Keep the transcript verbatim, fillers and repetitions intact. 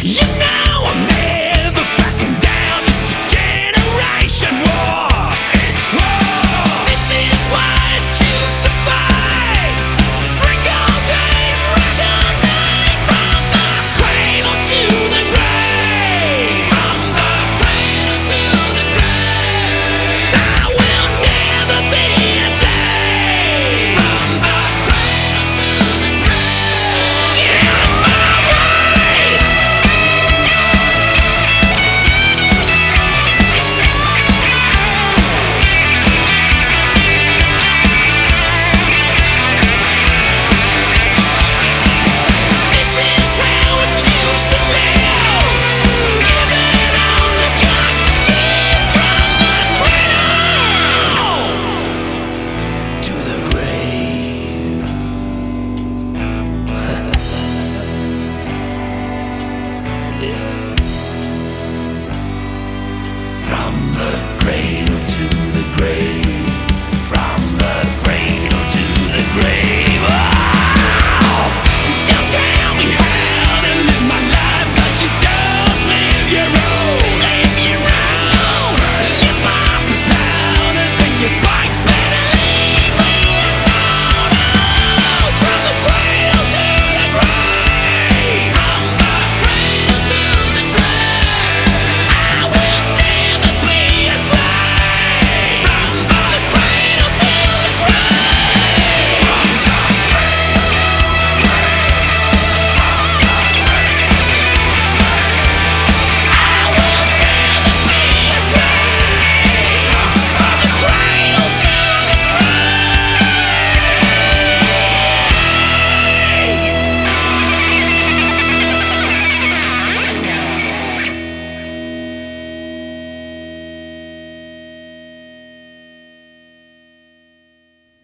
You know I'm never backing down. It's a generation war. It's war. This is why I choose to fight. Drink all day, rock all night. From the cradle to the grave. From the cradle to the grave. I will never be a slave. From the cradle to the grave. Get out of my way. This is how I choose to live. Giving all I've got to give. From the cradle to the grave. Yeah. From the cradle to the grave.